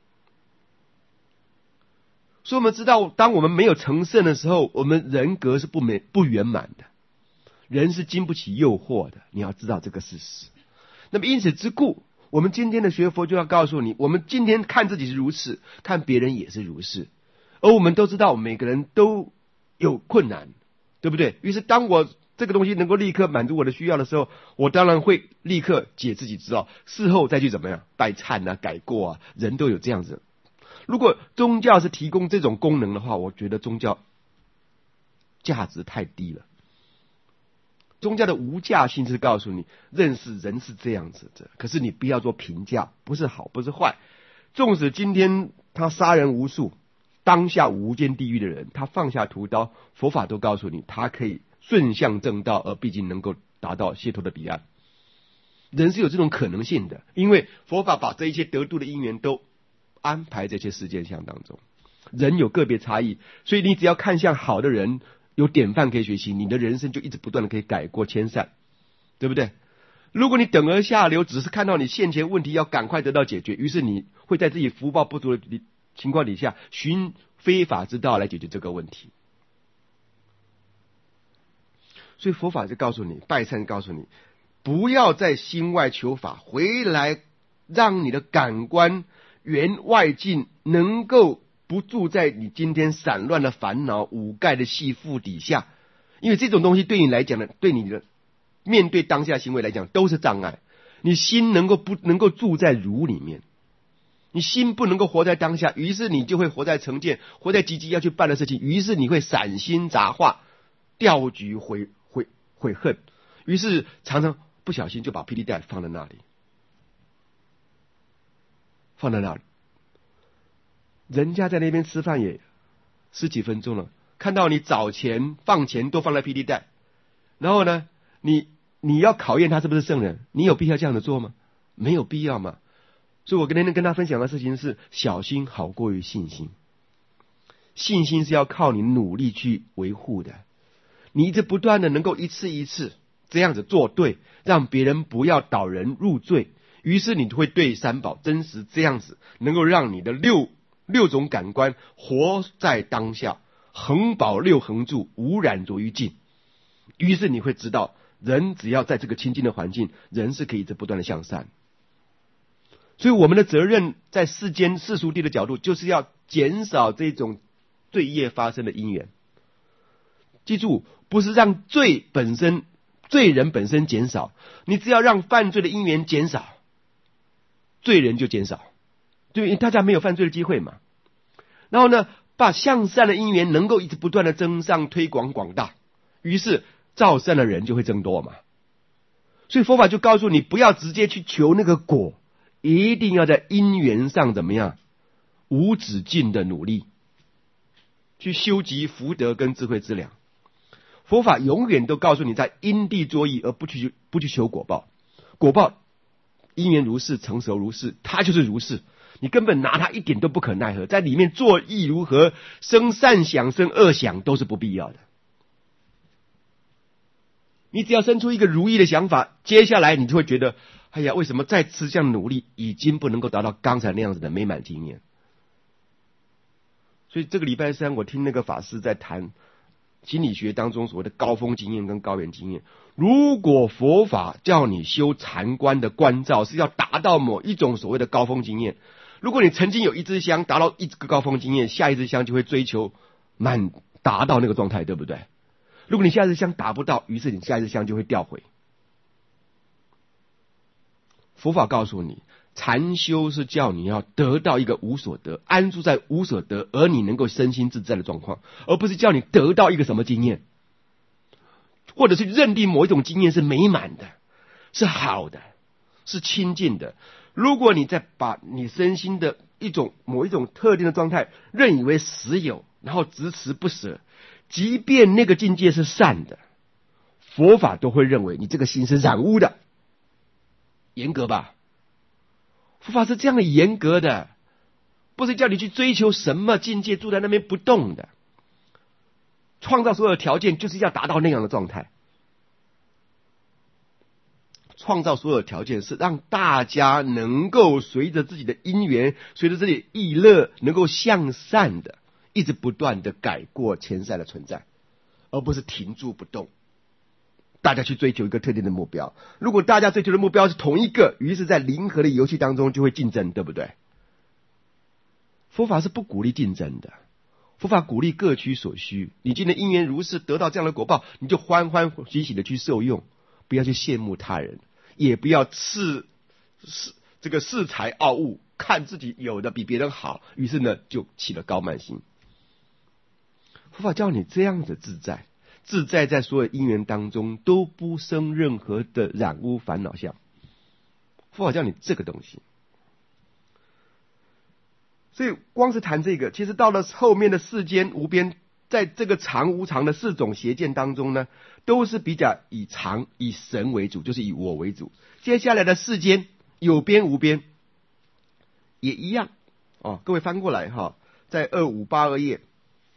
所以我们知道，当我们没有成圣的时候，我们人格是不美不圆满的，人是经不起诱惑的，你要知道这个事实。那么因此之故，我们今天的学佛就要告诉你，我们今天看自己是如是，看别人也是如是。而我们都知道每个人都有困难，对不对？于是当我这个东西能够立刻满足我的需要的时候，我当然会立刻解自己知道，事后再去怎么样拜忏啊改过啊，人都有这样子。如果宗教是提供这种功能的话，我觉得宗教价值太低了。宗教的无价性是告诉你，认识人是这样子的，可是你不要做评价，不是好不是坏。纵使今天他杀人无数，当下无间地狱的人，他放下屠刀，佛法都告诉你，他可以顺向正道，而毕竟能够达到解脱的彼岸。人是有这种可能性的，因为佛法把这一切得度的因缘都安排这些事件项当中。人有个别差异，所以你只要看向好的人，有典范可以学习，你的人生就一直不断的可以改过迁善，对不对？如果你等而下流，只是看到你现前问题要赶快得到解决，于是你会在自己福报不足的情况底下寻非法之道来解决这个问题。所以佛法就告诉你，拜忏告诉你，不要在心外求法，回来让你的感官缘外境能够不住在你今天散乱的烦恼五盖的系缚底下，因为这种东西对你来讲呢，对你的面对当下行为来讲都是障碍。你心能够不能够住在如里面，你心不能够活在当下，于是你就会活在成见，活在积极要去办的事情，于是你会散心杂化，掉举悔悔悔恨，于是常常不小心就把霹雳袋放在那里，放在那里。人家在那边吃饭也十几分钟了，看到你找钱放钱都放在霹雳袋，然后呢，你你要考验他是不是圣人，你有必要这样的做吗？没有必要嘛。所以我跟天天跟他分享的事情是，小心好过于信心。信心是要靠你努力去维护的，你一直不断的能够一次一次这样子做对，让别人不要导人入罪，于是你会对三宝真实这样子，能够让你的六六种感官活在当下，恒保六恒住，无染着于境。于是你会知道，人只要在这个清净的环境，人是可以一直不断的向善。所以我们的责任在世间世俗谛的角度，就是要减少这种罪业发生的因缘。记住，不是让罪本身罪人本身减少，你只要让犯罪的因缘减少，罪人就减少，对，因为大家没有犯罪的机会嘛。然后呢，把向善的因缘能够一直不断的增上推广广大，于是造善的人就会增多嘛。所以佛法就告诉你，不要直接去求那个果，一定要在因缘上怎么样无止境的努力去修集福德跟智慧之粮。佛法永远都告诉你，在因地作意，而不去不去求果报。果报因缘如是，成熟如是，它就是如是，你根本拿它一点都不可奈何。在里面作意如何，生善想生恶想都是不必要的。你只要生出一个如意的想法，接下来你就会觉得，哎呀，为什么再次这样努力已经不能够达到刚才那样子的美满经验？ 所以这个礼拜三我听那个法师在谈心理学当中所谓的高峰经验跟高原经验。如果佛法叫你修禅观的观照是要达到某一种所谓的高峰经验，如果你曾经有一支香达到一个高峰经验，下一支香就会追求满达到那个状态，对不对？如果你下一支香达不到，于是你下一支香就会掉回。佛法告诉你，禅修是叫你要得到一个无所得，安住在无所得，而你能够身心自在的状况，而不是叫你得到一个什么经验，或者是认定某一种经验是美满的，是好的，是亲近的。如果你再把你身心的一种某一种特定的状态认以为实有，然后执持不舍，即便那个境界是善的，佛法都会认为你这个心是染污的。严格吧？佛法是这样的严格的，不是叫你去追求什么境界，住在那边不动的。创造所有条件就是要达到那样的状态。创造所有条件是让大家能够随着自己的因缘，随着自己的意乐，能够向善的，一直不断的改过前善的存在，而不是停住不动。大家去追求一个特定的目标，如果大家追求的目标是同一个，于是在零和的游戏当中就会竞争，对不对？佛法是不鼓励竞争的，佛法鼓励各取所需。你今天因缘如是得到这样的果报，你就欢欢喜喜的去受用，不要去羡慕他人，也不要恃恃这个恃才傲物，看自己有的比别人好，于是呢就起了高慢心。佛法教你这样子自在。自在在所有因缘当中都不生任何的染污烦恼相，佛法教你这个东西。所以光是谈这个，其实到了后面的世间无边，在这个常无常的四种邪见当中呢，都是比较以常以神为主，就是以我为主。接下来的世间有边无边也一样哦，各位翻过来哈，在二五八二页。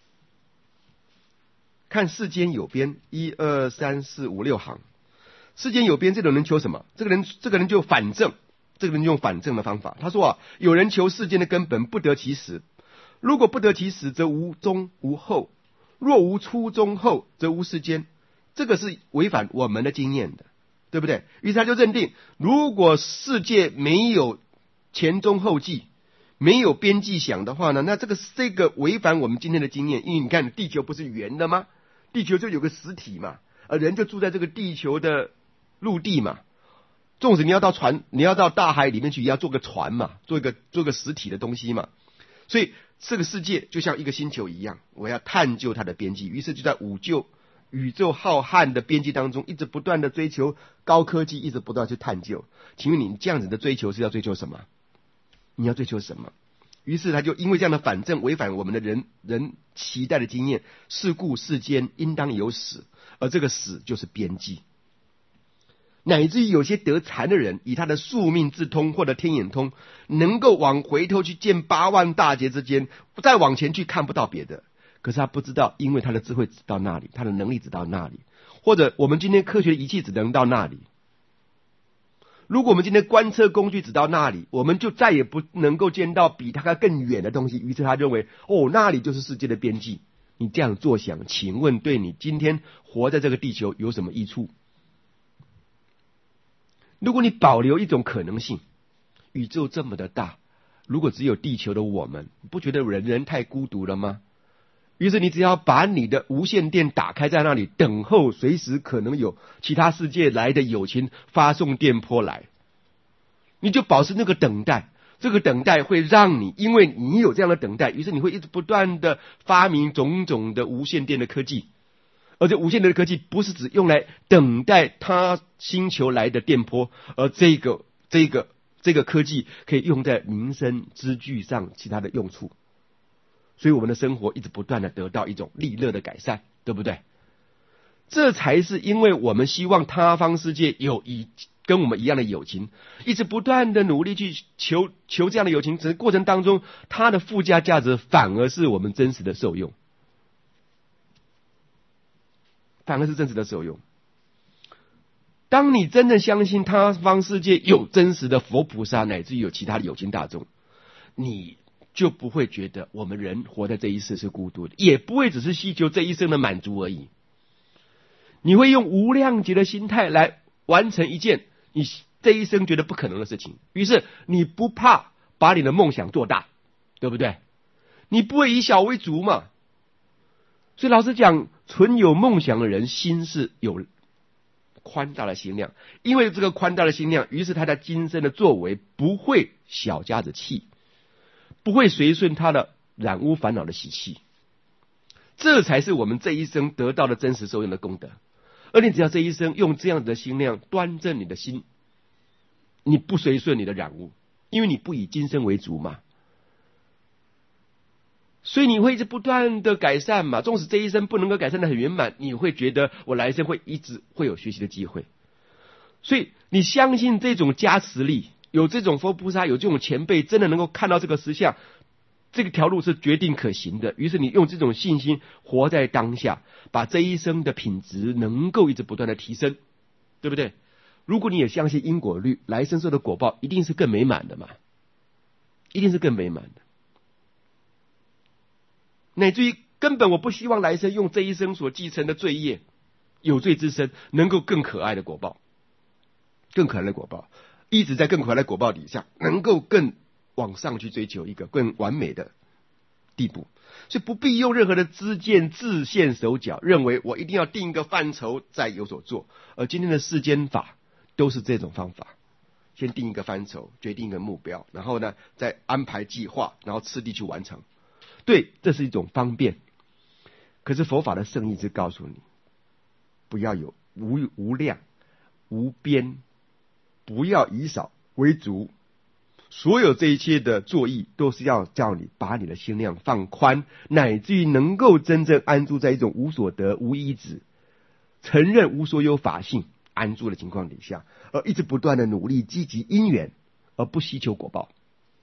看世间有边，一二三四五六行。世间有边，这种人求什么？这个人，这个人就反证，这个人用反证的方法。他说啊，有人求世间的根本，不得其始。如果不得其始，则无中无后；若无初中后，则无世间。这个是违反我们的经验的，对不对？于是他就认定，如果世界没有前中后继，没有边际想的话呢，那这个这个违反我们今天的经验。因为你看，地球不是圆的吗？地球就有个实体嘛，而人就住在这个地球的陆地嘛。纵使你要到船，你要到大海里面去，也要做个船嘛，做一个做个实体的东西嘛。所以这个世界就像一个星球一样，我要探究它的边际。于是就在五旧宇宙浩瀚的边际当中，一直不断的追求高科技，一直不断去探究。请问你这样子的追求是要追求什么？你要追求什么？于是他就因为这样的反证，违反我们的人人期待的经验，是故世间应当有始，而这个始就是边际。乃至于有些得禅的人，以他的宿命智通或者天眼通，能够往回头去见八万大劫之间，再往前去看不到别的。可是他不知道，因为他的智慧只到那里，他的能力只到那里，或者我们今天科学仪器只能到那里。如果我们今天观测工具只到那里，我们就再也不能够见到比它更远的东西。于是他认为，哦，那里就是世界的边际。你这样做想，请问对你今天活在这个地球有什么益处？如果你保留一种可能性，宇宙这么的大，如果只有地球的我们，不觉得人人太孤独了吗？于是你只要把你的无线电打开在那里，等候随时可能有其他世界来的友情发送电波来，你就保持那个等待。这个等待会让你，因为你有这样的等待，于是你会一直不断的发明种种的无线电的科技。而这无线电的科技不是只用来等待他星球来的电波，而这个这个这个科技可以用在民生支具上其他的用处。所以我们的生活一直不断的得到一种利乐的改善，对不对？这才是因为我们希望他方世界有一跟我们一样的友情，一直不断的努力去求求这样的友情，只是过程当中它的附加价值反而是我们真实的受用，反而是真实的受用。当你真的相信他方世界有真实的佛菩萨，乃至于有其他的有情大众，你就不会觉得我们人活在这一世是孤独的，也不会只是希求这一生的满足而已。你会用无量劫的心态来完成一件你这一生觉得不可能的事情，于是你不怕把你的梦想做大，对不对？你不会以小为主嘛。所以老实讲，存有梦想的人心是有宽大的心量，因为这个宽大的心量，于是他在今生的作为不会小家子气，不会随顺他的染污烦恼的习气，这才是我们这一生得到的真实受用的功德。而你只要这一生用这样的心量端正你的心，你不随顺你的染污，因为你不以今生为主嘛，所以你会一直不断的改善嘛。纵使这一生不能够改善的很圆满，你会觉得我来生会一直会有学习的机会。所以你相信这种加持力，有这种佛菩萨，有这种前辈真的能够看到这个实相，这个条路是决定可行的。于是你用这种信心活在当下，把这一生的品质能够一直不断的提升，对不对？如果你也相信因果律，来生受的果报一定是更美满的嘛，一定是更美满的。乃至于根本我不希望来生用这一生所继承的罪业，有罪之身能够更可爱的果报，更可爱的果报，一直在更可爱的果报底下，能够更往上去追求一个更完美的地步。所以不必用任何的知见自限手脚，认为我一定要定一个范畴再有所做。而今天的世间法都是这种方法，先定一个范畴，决定一个目标，然后呢再安排计划，然后次第去完成。对，这是一种方便。可是佛法的圣意是告诉你，不要有无无量无边，不要以少为足。所有这一切的作意都是要叫你把你的心量放宽，乃至于能够真正安住在一种无所得无依止，承认无所有法性安住的情况底下，而一直不断的努力积极因缘，而不希求果报。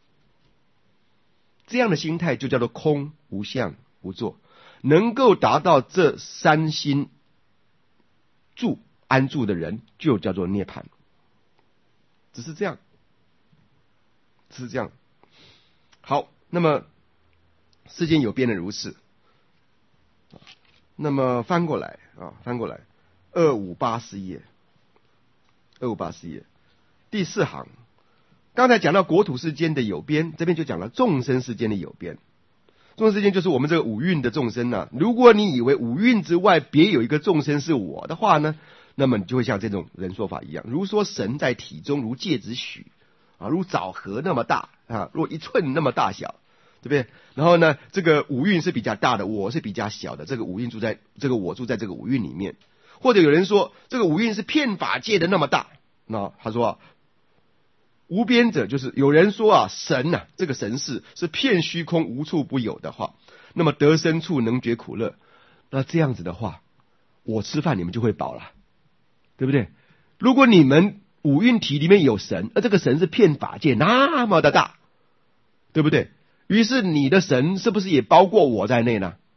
这样的心态就叫做空无相无作，能够达到这三心住安住的人就叫做涅槃。只是这样，只是这样。好，那么世间有变的如是。那么翻过来啊，翻过来二五八四页，二五八四页第四行。刚才讲到国土世间的有边，这边就讲了众生世间的有边。众生世间就是我们这个五蕴的众生啊。如果你以为五蕴之外别有一个众生是我的话呢，那么你就会像这种人说法一样，如说神在体中如芥子许啊，如枣核那么大啊，若一寸那么大小，对不对？然后呢，这个五蕴是比较大的，我是比较小的，这个五蕴住在这个我住在这个五蕴里面。或者有人说这个五蕴是遍法界的那么大，那他说啊，无边者就是有人说啊，神啊，这个神事是遍虚空无处不有的话，那么得生处能觉苦乐，那这样子的话，我吃饭你们就会饱了，对不对？如果你们五蕴体里面有神，而这个神是遍法界那么的大，对不对？于是你的神是不是也包括我在内呢？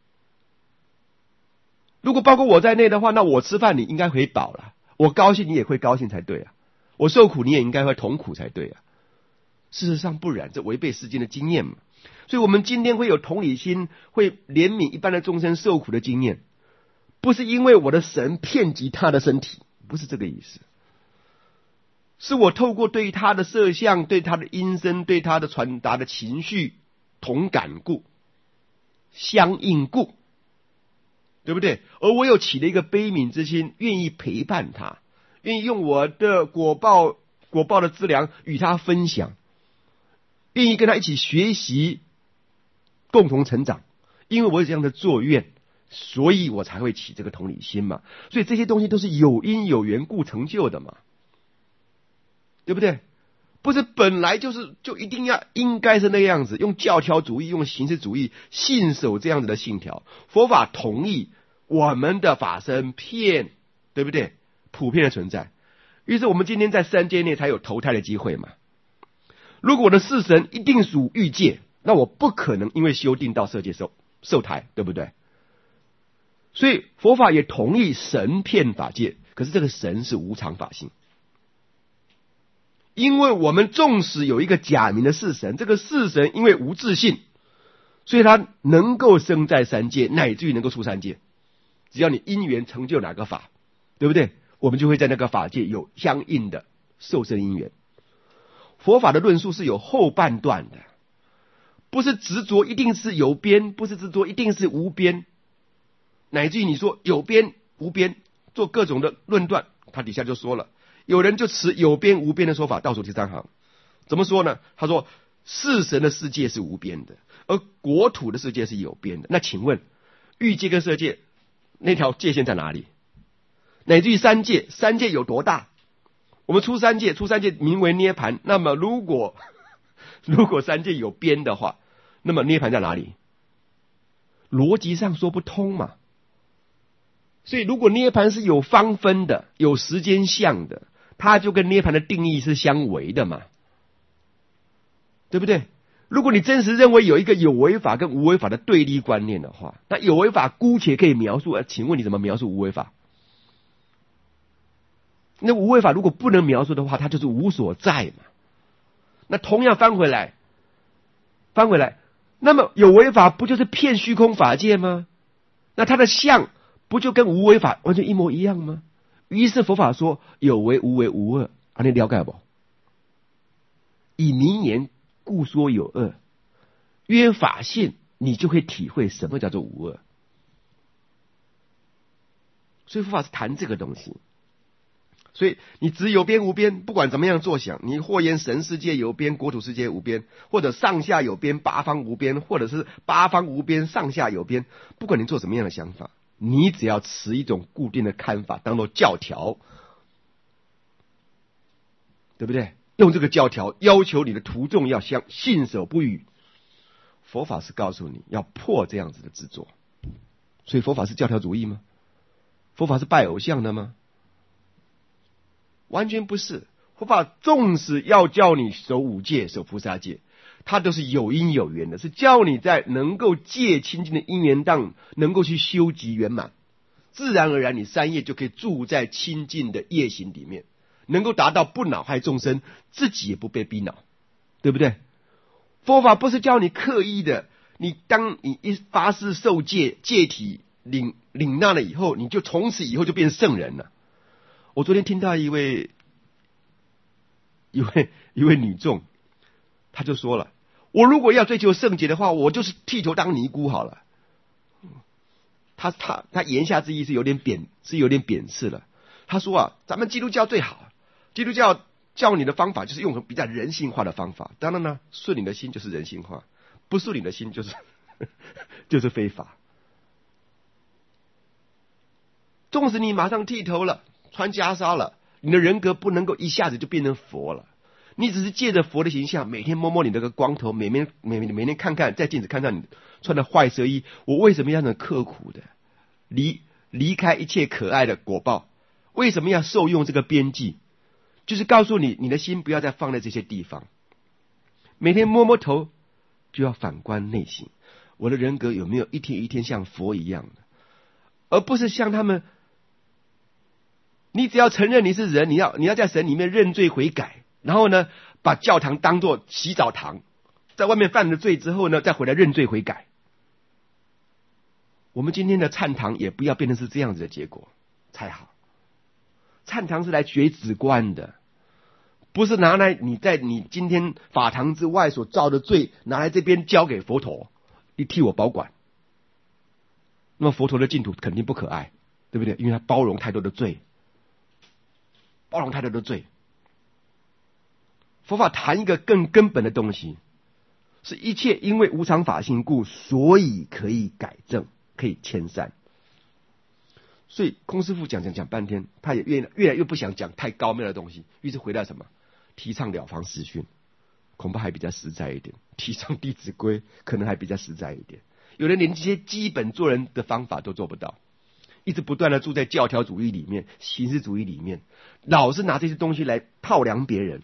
如果包括我在内的话，那我吃饭你应该会饱了，我高兴你也会高兴才对啊，我受苦你也应该会同苦才对啊。事实上不然，这违背世间的经验嘛。所以我们今天会有同理心，会怜悯一般的众生受苦的经验，不是因为我的神遍及他的身体，不是这个意思，是我透过对他的色相，对他的音声，对他的传达的情绪同感故，相应故，对不对？而我有起了一个悲悯之心，愿意陪伴他，愿意用我的果报果报的资粮与他分享，愿意跟他一起学习，共同成长。因为我有这样的作愿，所以我才会起这个同理心嘛。所以这些东西都是有因有缘故成就的嘛，对不对？不是本来就是就一定要应该是那个样子，用教条主义用形式主义信守这样子的信条。佛法同意我们的法身遍，对不对？普遍的存在，于是我们今天在三界内才有投胎的机会嘛。如果我的四神一定属欲界，那我不可能因为修定到色界受受胎，对不对？所以佛法也同意神遍法界，可是这个神是无常法性。因为我们纵使有一个假名的四神，这个四神因为无自性， 所以他能够生在三界，乃至于能够出三界。只要你因缘成就哪个法，对不对？我们就会在那个法界有相应的受生因缘。佛法的论述是有后半段的，不是执着一定是有边，不是执着一定是无边，乃至于你说有边无边，做各种的论断。他底下就说了，有人就持有边无边的说法，倒数第三行怎么说呢？他说世神的世界是无边的，而国土的世界是有边的。那请问欲界跟色界那条界限在哪里？乃至于三界，三界有多大？我们出三界，出三界名为涅盘。那么如果如果三界有边的话，那么涅盘在哪里？逻辑上说不通嘛。所以如果涅盘是有方分的，有时间相的，它就跟涅盘的定义是相违的嘛，对不对？如果你真实认为有一个有为法跟无为法的对立观念的话，那有为法姑且可以描述，请问你怎么描述无为法？那无为法如果不能描述的话，它就是无所在嘛。那同样翻回来，翻回来，那么有为法不就是骗虚空法界吗？那它的相不就跟无为法完全一模一样吗？于是佛法说有为无为无二，啊，你了解不？以名言故说有二，约法性，你就会体会什么叫做无二。所以佛法是谈这个东西。所以你只有边无边，不管怎么样作想，你或言神世界有边，国土世界无边，或者上下有边，八方无边，或者是八方无边，上下有边，不管你做什么样的想法，你只要持一种固定的看法当做教条，对不对？用这个教条要求你的徒众要相信守不渝。佛法是告诉你要破这样子的执着。所以佛法是教条主义吗？佛法是拜偶像的吗？完全不是。佛法纵使要叫你守五戒、守菩萨戒，它都是有因有缘的，是叫你在能够戒清净的因缘当能够去修集圆满，自然而然你三业就可以住在清净的业行里面，能够达到不恼害众生，自己也不被逼恼，对不对？佛法不是叫你刻意的，你当你一发誓受戒，戒体领领纳了以后，你就从此以后就变圣人了。我昨天听到一位一位一位女众，她就说了，我如果要追求圣洁的话，我就是剃头当尼姑好了。他他他言下之意是有点贬，是有点贬斥了。他说啊，咱们基督教最好，基督教教你的方法就是用比较人性化的方法。当然呢，顺你的心就是人性化，不顺你的心就是就是非法。纵使你马上剃头了，穿袈裟了，你的人格不能够一下子就变成佛了。你只是借着佛的形象，每天摸摸你这个光头，每天每每天看看，在镜子看看你穿的坏色衣，我为什么要那么刻苦的离离开一切可爱的果报？为什么要受用这个边际？就是告诉你，你的心不要再放在这些地方。每天摸摸头，就要反观内心，我的人格有没有一天一天像佛一样的，而不是像他们。你只要承认你是人，你要你要在神里面认罪悔改，然后呢，把教堂当作洗澡堂，在外面犯了罪之后呢，再回来认罪悔改。我们今天的忏堂也不要变成是这样子的结果才好。忏堂是来学止观的，不是拿来你在你今天法堂之外所造的罪拿来这边交给佛陀，你替我保管。那么佛陀的净土肯定不可爱，对不对？因为他包容太多的罪。包容太多的罪。佛法谈一个更根本的东西，是一切因为无常法性故，所以可以改正，可以迁善。所以空师父讲讲讲半天，他也越越来越不想讲太高妙的东西，于是回到什么？提倡了凡四训，恐怕还比较实在一点；提倡弟子规，可能还比较实在一点。有人连这些基本做人的方法都做不到，一直不断的住在教条主义里面、形式主义里面，老是拿这些东西来套量别人，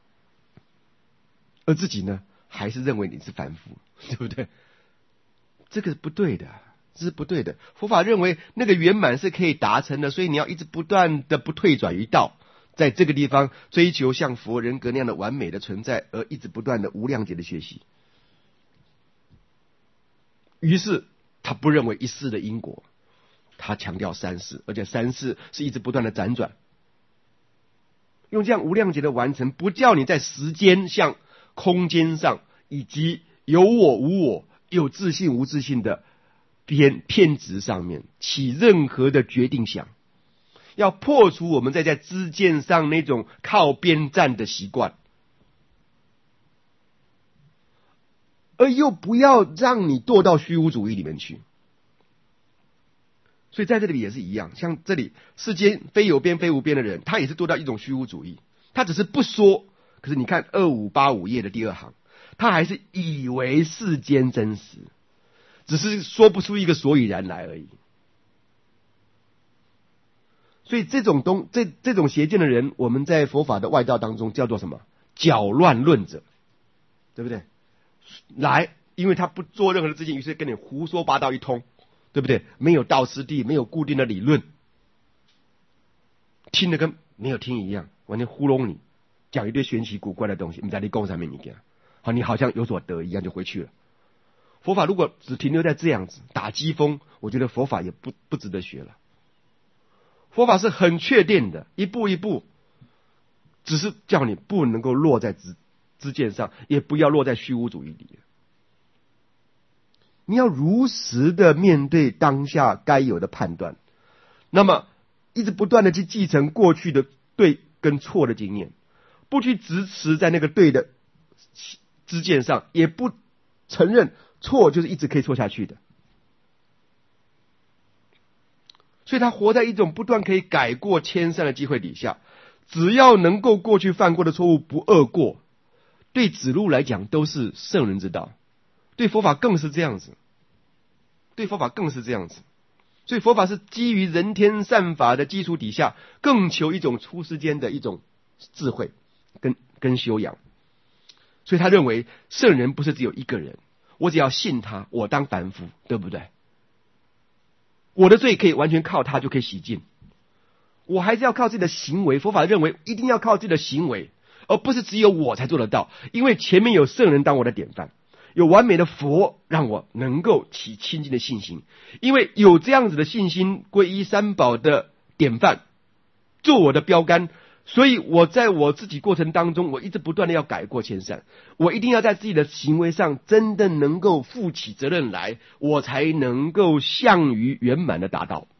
而自己呢，还是认为你是凡夫，对不对？这个是不对的，这是不对的。佛法认为那个圆满是可以达成的，所以你要一直不断的不退转于道，在这个地方追求像佛人格那样的完美的存在，而一直不断的无量劫的学习。 于是他不认为一世的因果，他强调三世，而且三世是一直不断的辗转，用这样无量劫的完成，不叫你在时间上、空间上以及有我无我、有自信无自信的偏偏执上面起任何的决定想，要破除我们在在知见上那种靠边站的习惯，而又不要让你堕到虚无主义里面去。所以在这里也是一样，像这里世间非有边非无边的人，他也是堕到一种虚无主义，他只是不说，可是你看二五八五页的第二行，他还是以为世间真实，只是说不出一个所以然来而已。所以这种东这这种邪见的人，我们在佛法的外道当中叫做什么？搅乱论者，对不对？来，因为他不做任何的知见，于是跟你胡说八道一通，对不对？没有道师地，没有固定的理论，听得跟没有听一样，完全糊弄你，讲一堆玄奇古怪的东西，你在你供上面你讲，好，你好像有所得一样就回去了。佛法如果只停留在这样子打机锋，我觉得佛法也不不值得学了。佛法是很确定的，一步一步，只是叫你不能够落在知知见上，也不要落在虚无主义里。你要如实的面对当下该有的判断，那么一直不断的去继承过去的对跟错的经验，不去执持在那个对的知见上，也不承认错就是一直可以错下去的。所以他活在一种不断可以改过迁善的机会底下，只要能够过去犯过的错误不贰过，对子路来讲都是圣人之道，对佛法更是这样子，对佛法更是这样子。所以佛法是基于人天善法的基础底下，更求一种出世间的一种智慧跟跟修养。所以他认为圣人不是只有一个人，我只要信他，我当凡夫，对不对？我的罪可以完全靠他就可以洗净，我还是要靠自己的行为。佛法认为一定要靠自己的行为，而不是只有我才做得到，因为前面有圣人当我的典范，有完美的佛让我能够起清净的信心，因为有这样子的信心皈依三宝的典范做我的标杆，所以我在我自己过程当中，我一直不断的要改过迁善，我一定要在自己的行为上真的能够负起责任来，我才能够向于圆满的达到，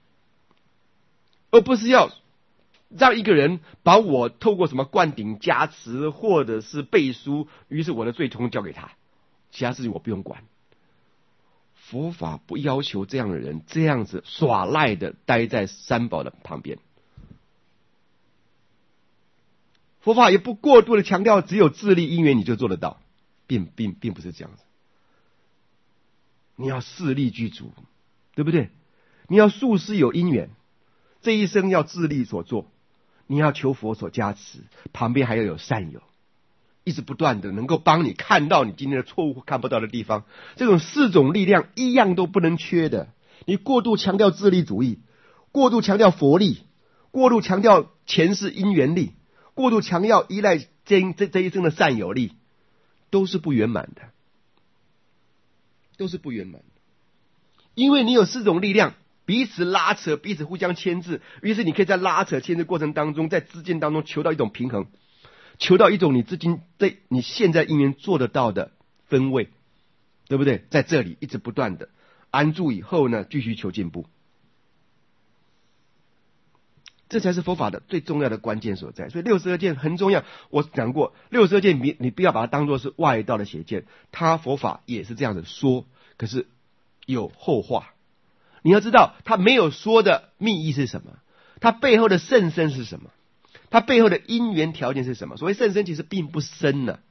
而不是要让一个人把我透过什么灌顶加持或者是背书，于是我的罪通交给他，其他事情我不用管。佛法不要求这样的人这样子耍赖的待在三宝的旁边，佛法也不过度的强调只有自力因缘你就做得到，并并并不是这样子。你要事力具足，对不对？你要术士有因缘，这一生要自力所做，你要求佛所加持，旁边还要有善友，一直不断的能够帮你看到你今天的错误看不到的地方，这种四种力量一样都不能缺的。你过度强调自力主义，过度强调佛力，过度强调前世因缘力，过度强调依赖这这这一生的善有力，都是不圆满的，都是不圆满的。因为你有四种力量彼此拉扯，彼此互相牵制，于是你可以在拉扯牵制过程当中，在知见当中求到一种平衡，求到一种你至今在你现在因缘做得到的分位，对不对？在这里一直不断的安住以后呢，继续求进步，这才是佛法的最重要的关键所在。所以六十二见很重要，我讲过，六十二见你你不要把它当作是外道的邪见，他佛法也是这样子说，可是有后话。你要知道他没有说的密意是什么，他背后的甚深是什么，他背后的因缘条件是什么。所谓甚深其实并不深呢、啊，